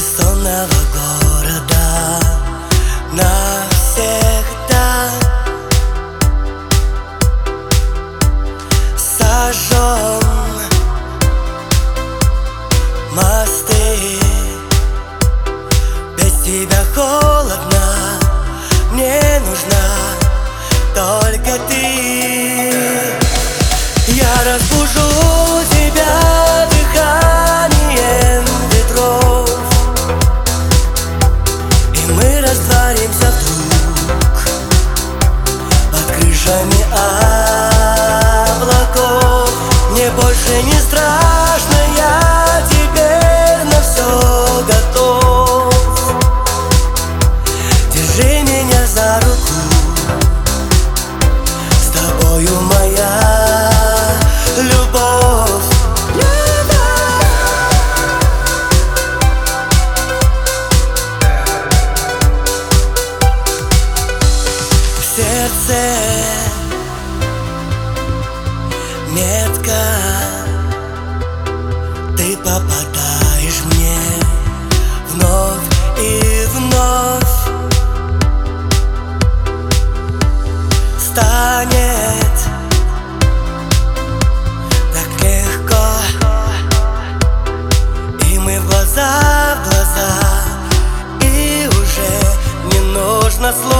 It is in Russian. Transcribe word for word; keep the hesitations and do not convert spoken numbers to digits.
сонного города навсегда. Сожжем мосты, без тебя холодно, мне нужна только ты. Я разбужу тебя дыханием ветров, и мы растворимся вдруг под крышами облаков. Мне больше не страшно, я теперь на все готов. Держи меня за руку, с тобою моя любовь. В сердце метка, ты попадаешь мне вновь и вновь. Станет так легко, и мы в глаза в глаза, и уже не нужно слов.